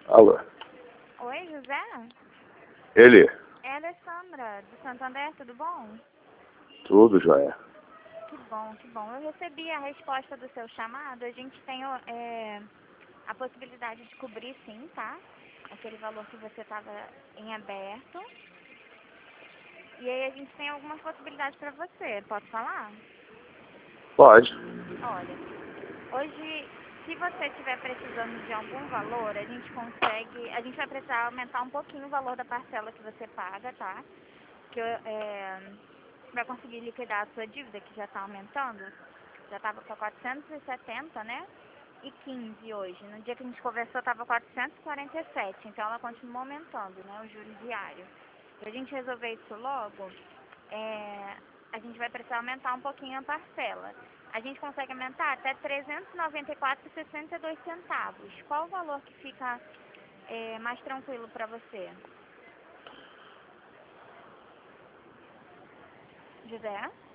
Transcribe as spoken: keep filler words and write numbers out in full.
Alô? Oi, José? Ele? É a Alessandra, do Santander, tudo bom? Tudo, joia. Que bom, que bom. Eu recebi a resposta do seu chamado. A gente tem é, a possibilidade de cobrir, sim, tá? Aquele valor que você estava em aberto. E aí a gente tem algumas possibilidades para você. Posso falar? Pode. Olha, hoje, se você estiver precisando de algum valor, a gente consegue... A gente vai precisar aumentar um pouquinho o valor da parcela que você paga, tá? Que é, vai conseguir liquidar a sua dívida, que já está aumentando. Já estava para quatrocentos e setenta, né? E quinze hoje. No dia que a gente conversou, estava quatrocentos e quarenta e sete. Então, ela continua aumentando, né? O juros diário. Para a gente resolver isso logo, é, a gente vai precisar aumentar um pouquinho a parcela. A gente consegue aumentar até trezentos e noventa e quatro reais e sessenta e dois centavos. Qual o valor que fica é, mais tranquilo para você? José?